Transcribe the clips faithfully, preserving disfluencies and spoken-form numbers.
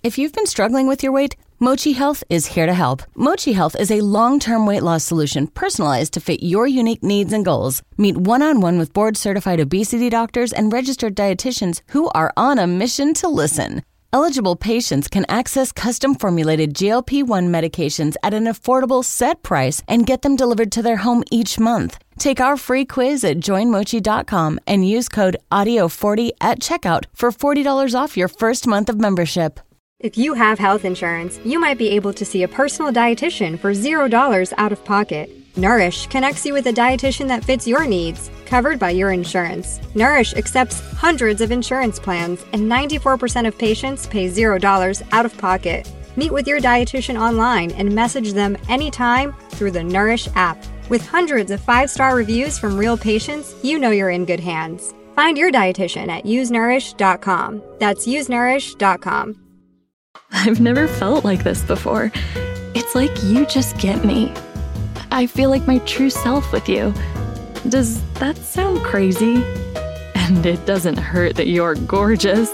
If you've been struggling with your weight, Mochi Health is here to help. Mochi Health is a long-term weight loss solution personalized to fit your unique needs and goals. Meet one-on-one with board-certified obesity doctors and registered dietitians who are on a mission to listen. Eligible patients can access custom-formulated G L P one medications at an affordable set price and get them delivered to their home each month. Take our free quiz at join mochi dot com and use code audio forty at checkout for forty dollars off your first month of membership. If you have health insurance, you might be able to see a personal dietitian for zero dollars out of pocket. Nourish connects you with a dietitian that fits your needs, covered by your insurance. Nourish accepts hundreds of insurance plans, and ninety-four percent of patients pay zero dollars out of pocket. Meet with your dietitian online and message them anytime through the Nourish app. With hundreds of five-star reviews from real patients, you know you're in good hands. Find your dietitian at use nourish dot com. That's use nourish dot com. I've never felt like this before. It's like you just get me. I feel like my true self with you. Does that sound crazy? And it doesn't hurt that you're gorgeous.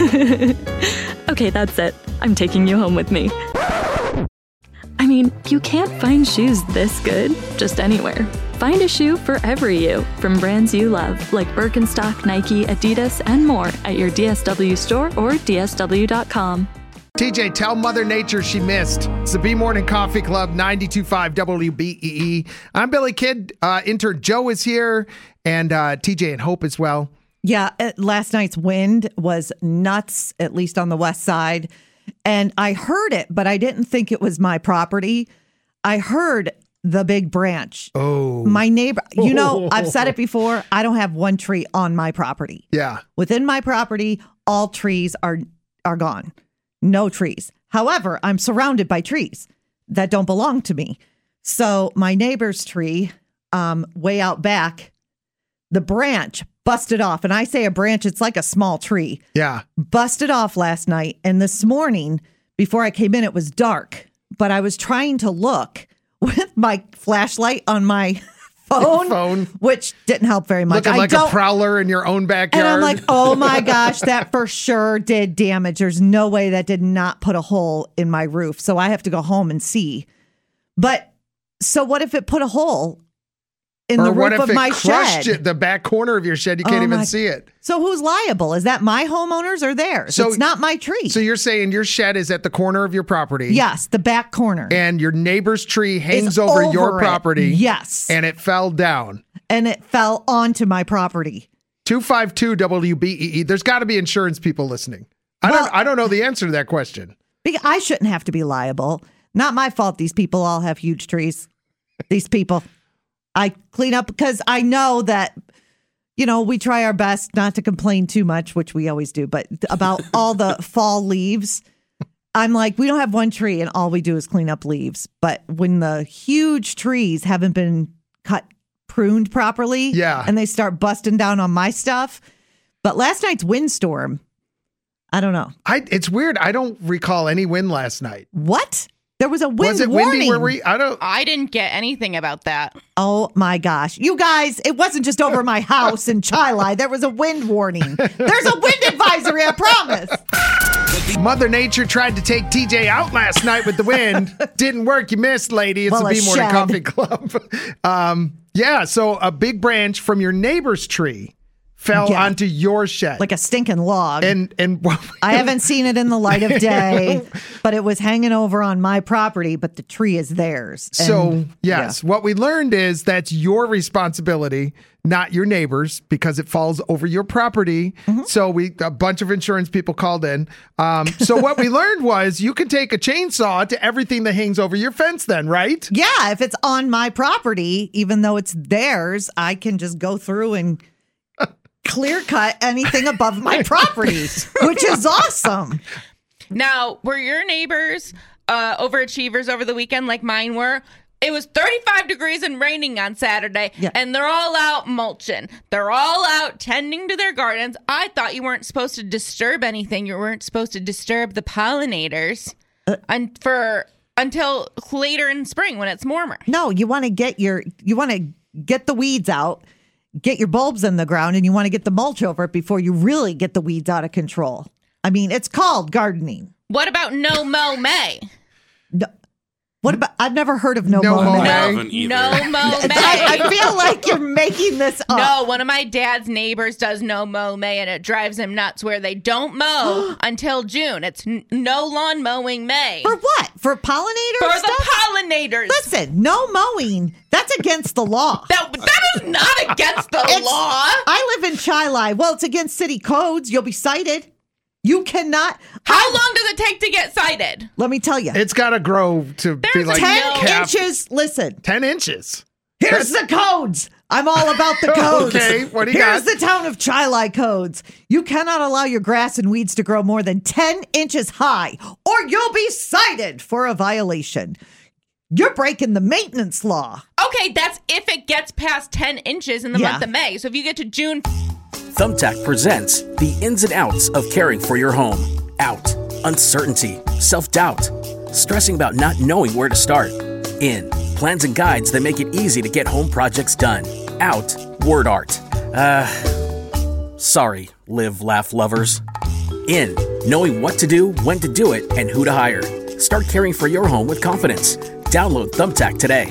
Okay, that's it. I'm taking you home with me. I mean, you can't find shoes this good just anywhere. Find a shoe for every you from brands you love, like Birkenstock, Nike, Adidas, and more at your D S W store or D S W dot com. T J, tell Mother Nature she missed. It's the B Morning Coffee Club, ninety-two point five W B E E. I'm Billy Kidd. Uh, intern Joe is here, and uh, T J and Hope as well. Yeah, uh, last night's wind was nuts, at least on the west side. And I heard it, but I didn't think it was my property. I heard the big branch. Oh. My neighbor, you know, I've said it before. I don't have one tree on my property. Yeah. Within my property, all trees are are gone. No trees. However, I'm surrounded by trees that don't belong to me. So my neighbor's tree, um, way out back, the branch busted off. And I say a branch, it's like a small tree. Yeah. Busted off last night. And this morning, before I came in, it was dark. But I was trying to look with my flashlight on my phone, phone. which didn't help very much. Looking I like don't, a prowler in your own backyard. and I'm like, oh my gosh, that for sure did damage. There's no way that did not put a hole in my roof. So I have to go home and see. But so what if it put a hole in or the what roof if of it my crushed shed? it, the back corner of your shed? You can't Oh even my- see it. So who's liable? Is that my homeowners or theirs? So- It's not my tree. So you're saying your shed is at the corner of your property. Yes, the back corner. And your neighbor's tree hangs Is over, over your it. property. Yes. And it fell down. And it fell onto my property. two five two W B E E. There's got to be insurance people listening. I Well- don't I don't know the answer to that question. Be- I shouldn't have to be liable. Not my fault. These people all have huge trees. These people. I clean up because I know that, you know, we try our best not to complain too much, which we always do, but about all the fall leaves. I'm like, we don't have one tree and all we do is clean up leaves. But when the huge trees haven't been cut, pruned properly, Yeah. and they start busting down on my stuff. But last night's windstorm, I don't know. I it's weird. I don't recall any wind last night. What? There was a wind Was it warning. windy where we I don't I didn't get anything about that. Oh my gosh. You guys, it wasn't just over my house in Chili. There was a wind warning. There's a wind advisory, I promise. Mother Nature tried to take T J out last night with the wind. Didn't work. You missed, lady. It's Well, the a B Morning shed. Coffee Club. um, yeah, so a big branch from your neighbor's tree fell Yeah. onto your shed. Like a stinking log. and and I haven't seen it in the light of day, but it was hanging over on my property, but the tree is theirs. So, And, yes, what we learned is that's your responsibility, not your neighbor's, because it falls over your property. Mm-hmm. So we a bunch of insurance people called in. Um, so what we learned was you can take a chainsaw to everything that hangs over your fence then, right? Yeah, if it's on my property, even though it's theirs, I can just go through and clear cut anything above my property, which is awesome. Now, were your neighbors uh, overachievers over the weekend like mine were? It was thirty-five degrees and raining on Saturday, Yeah. and they're all out mulching. They're all out tending to their gardens. I thought you weren't supposed to disturb anything. You weren't supposed to disturb the pollinators Uh, and for until later in spring when it's warmer. No, you want to get your you want to get the weeds out, get your bulbs in the ground, and you want to get the mulch over it before you really get the weeds out of control. I mean, it's called gardening. What about No Mo May? No, what about? I've never heard of No, No Mo Mo May. May. No, haven't either. no Mo May. I, I feel like you're making this up. No, one of my dad's neighbors does No Mow May, and it drives him nuts where they don't mow until June. It's n- no lawn mowing May. For what? For pollinators? For the stuff? pollinators. Listen, no mowing. That's against the law. That, that is not against the It's- law. I live in Chili. Well, it's against city codes. You'll be cited. You cannot. How I- long does it take to get cited? Let me tell you. It's got to grow to be There's like ten no- cap- inches. Listen, ten inches. here's the codes. I'm all about the codes. Okay, what do you Here's got? the town of Chili codes. You cannot allow your grass and weeds to grow more than ten inches high, or you'll be cited for a violation. You're breaking the maintenance law. Okay, that's if it gets past ten inches in the Yeah. month of May. So if you get to June, Thumbtack presents the ins and outs of caring for your home. Out, uncertainty, self-doubt, stressing about not knowing where to start. In, plans and guides that make it easy to get home projects done. Out, word art. Uh, sorry, live, laugh lovers. In, knowing what to do, when to do it, and who to hire. Start caring for your home with confidence. Download Thumbtack today.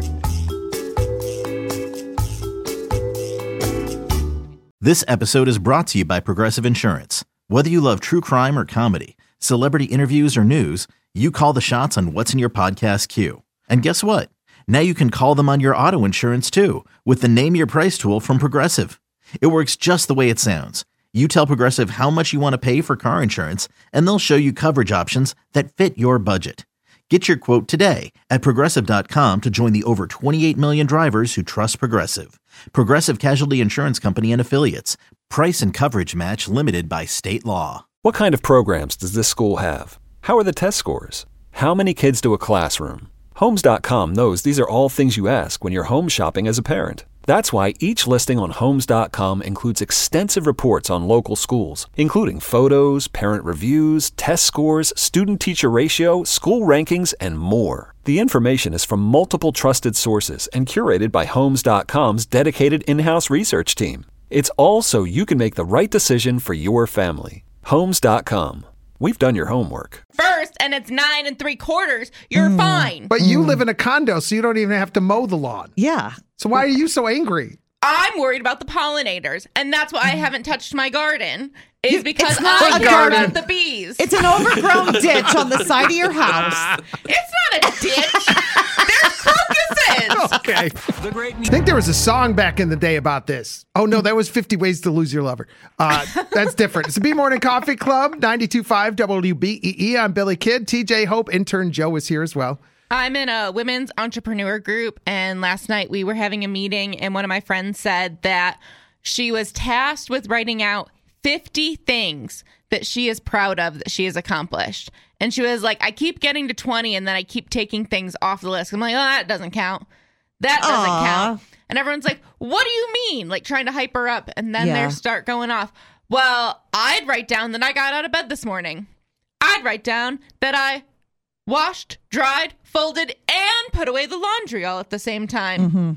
This episode is brought to you by Progressive Insurance. Whether you love true crime or comedy, celebrity interviews or news, you call the shots on what's in your podcast queue. And guess what? Now you can call them on your auto insurance too with the Name Your Price tool from Progressive. It works just the way it sounds. You tell Progressive how much you want to pay for car insurance, and they'll show you coverage options that fit your budget. Get your quote today at Progressive dot com to join the over twenty-eight million drivers who trust Progressive. Progressive Casualty Insurance Company and Affiliates. Price and coverage match limited by state law. What kind of programs does this school have? How are the test scores? How many kids do a classroom? Homes dot com knows these are all things you ask when you're home shopping as a parent. That's why each listing on Homes dot com includes extensive reports on local schools, including photos, parent reviews, test scores, student-teacher ratio, school rankings, and more. The information is from multiple trusted sources and curated by Homes dot com's dedicated in-house research team. It's all so you can make the right decision for your family. Homes dot com. We've done your homework. first, and it's nine and three quarters, you're fine. But you live in a condo, so you don't even have to mow the lawn. Yeah. So why are you so angry? I'm worried about the pollinators, and that's why I haven't touched my garden. Is You- because it's not I a care garden. about the bees. It's an overgrown ditch on the side of your house. It's not a ditch. There's crocuses. Okay. I think there was a song back in the day about this. Oh, no, that was fifty Ways to Lose Your Lover. Uh, that's different. It's the B Morning Coffee Club, ninety-two point five W B E E. I'm Billy Kidd. T J Hope, intern Joe is here as well. I'm in a women's entrepreneur group, and last night we were having a meeting, and one of my friends said that she was tasked with writing out fifty things that she is proud of that she has accomplished. And she was like, I keep getting to twenty, and then I keep taking things off the list. I'm like, oh, that doesn't count. That doesn't Aw. count. And everyone's like, what do you mean? Like trying to hype her up. And then Yeah. they start going off. Well, I'd write down that I got out of bed this morning. I'd write down that I washed, dried, folded, and put away the laundry all at the same time. Mm-hmm.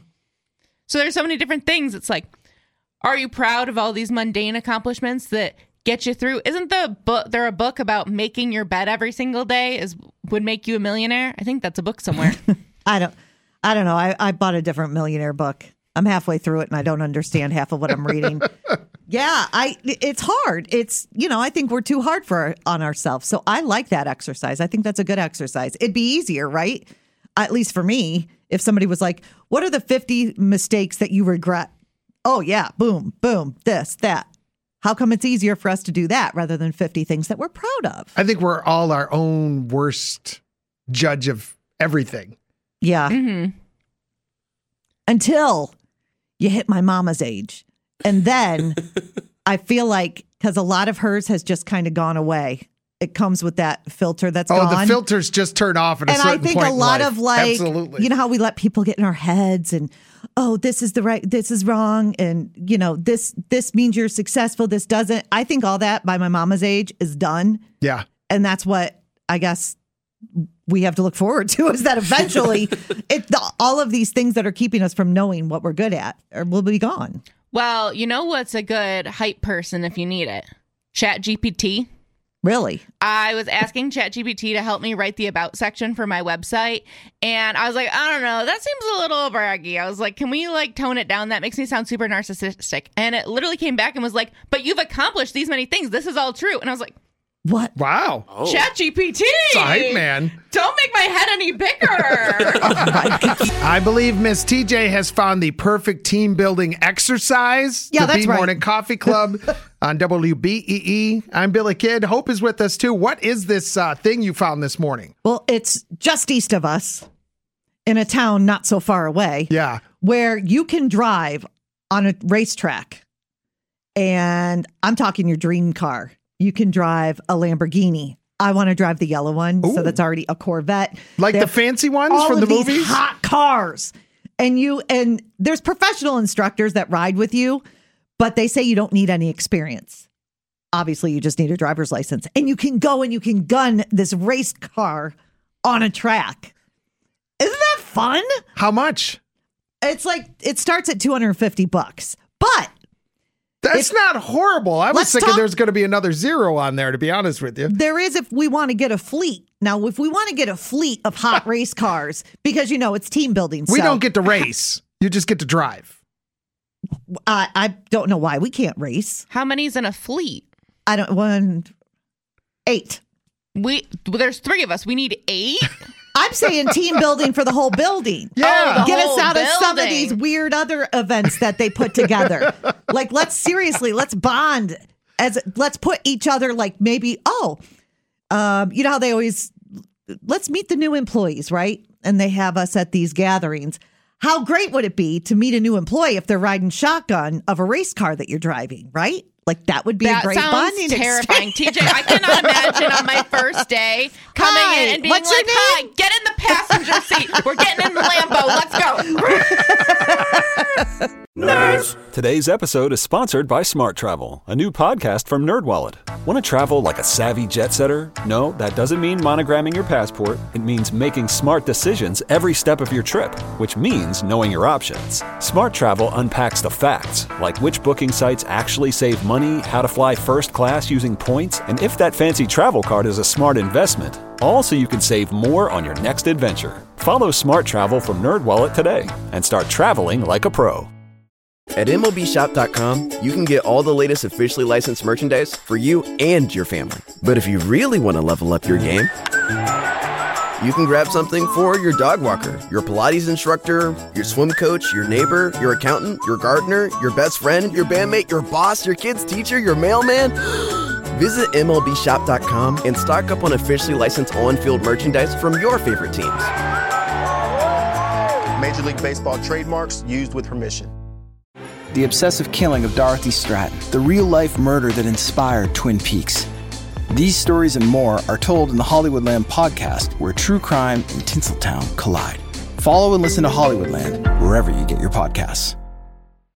So there's so many different things. It's like, are you proud of all these mundane accomplishments that get you through? Isn't the book there a book about making your bed every single day is would make you a millionaire? I think that's a book somewhere. I don't I don't know. I, I bought a different millionaire book. I'm halfway through it and I don't understand half of what I'm reading. Yeah, I it's hard. It's, you know, I think we're too hard for on ourselves. So I like that exercise. I think that's a good exercise. It'd be easier, right? At least for me, if somebody was like, what are the fifty mistakes that you regret? Oh, yeah, boom, boom, this, that. How come it's easier for us to do that rather than fifty things that we're proud of? I think we're all our own worst judge of everything. Yeah. Mm-hmm. Until you hit my mama's age. And then I feel like, because a lot of hers has just kind of gone away. It comes with that filter that's Oh, gone. the filters just turn off at a and certain I think point a in lot life. of like, Absolutely. you know how we let people get in our heads and, oh, this is the right, this is wrong. And, you know, this, this means you're successful. This doesn't. I think all that by my mama's age is done. Yeah. And that's what I guess we have to look forward to is that eventually it, the, all of these things that are keeping us from knowing what we're good at are, will be gone. Well, you know what's a good hype person if you need it? Chat G P T. Really? I was asking ChatGPT to help me write the about section for my website. And I was like, I don't know, that seems a little braggy. I was like, can we like tone it down? That makes me sound super narcissistic. And it literally came back and was like, but you've accomplished these many things. This is all true. And I was like, what? Wow. Oh. ChatGPT. It's a hype man. Don't make my head any bigger. I believe Miss T J has found the perfect team building exercise. Yeah, the that's B right. Morning Coffee Club on W B E E. I'm Billy Kidd. Hope is with us too. What is this uh, thing you found this morning? Well, it's just east of us in a town not so far away. Yeah. Where you can drive on a racetrack. And I'm talking your dream car. You can drive a Lamborghini. I want to drive the yellow one. Ooh. So that's already a Corvette. Like They the have fancy ones all from of the these movies? hot cars. And you and there's professional instructors that ride with you, but they say you don't need any experience. Obviously, you just need a driver's license. And you can go and you can gun this race car on a track. Isn't that fun? How much? It's like it starts at two hundred fifty bucks. But That's If- not horrible. I was Let's thinking talk- there's going to be another zero on there, to be honest with you. there is if we want to get a fleet. Now, if we want to get a fleet of hot race cars, because, you know, it's team building. We so don't get to race. You just get to drive. I, I don't know why we can't race. How many's in a fleet? I don't, one, eight. We well, there's three of us. We need eight. I'm saying team building for the whole building. Yeah. the Get us whole out of some of building. these weird other events that they put together. Like, let's seriously, let's bond as let's put each other like maybe, oh, um, you know how they always, let's meet the new employees, right? And they have us at these gatherings. How great would it be to meet a new employee if they're riding shotgun of a race car that you're driving, right? Like that would be That a great sounds bonding terrifying. experience. T J, I cannot imagine on my first day coming Hi, in and being what's like, your hi, get in the passenger seat. We're getting in the Lambo. Let's go. Nerds. Today's episode is sponsored by Smart Travel, a new podcast from NerdWallet. Want to travel like a savvy jet setter? No, that doesn't mean monogramming your passport. It means making smart decisions every step of your trip, which means knowing your options. Smart Travel unpacks the facts, like which booking sites actually save money, how to fly first class using points, and if that fancy travel card is a smart investment. All so you can save more on your next adventure. Follow Smart Travel from NerdWallet today and start traveling like a pro. At M L B Shop dot com, you can get all the latest officially licensed merchandise for you and your family. But if you really want to level up your game, you can grab something for your dog walker, your Pilates instructor, your swim coach, your neighbor, your accountant, your gardener, your best friend, your bandmate, your boss, your kid's teacher, your mailman. Visit M L B Shop dot com and stock up on officially licensed on-field merchandise from your favorite teams. Major League Baseball trademarks used with permission. The obsessive killing of Dorothy Stratton, the real-life murder that inspired Twin Peaks. These stories and more are told in the Hollywoodland podcast, where true crime and Tinseltown collide. Follow and listen to Hollywoodland wherever you get your podcasts.